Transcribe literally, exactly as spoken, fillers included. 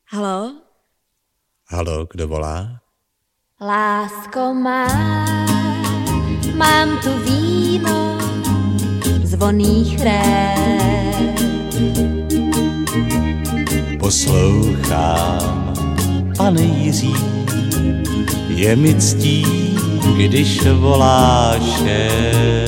Halo? Halo, kdo volá? Lásko má, mám tu víno z vonných rév. Poslouchám, pane Jiří, je mi ctí, když voláš.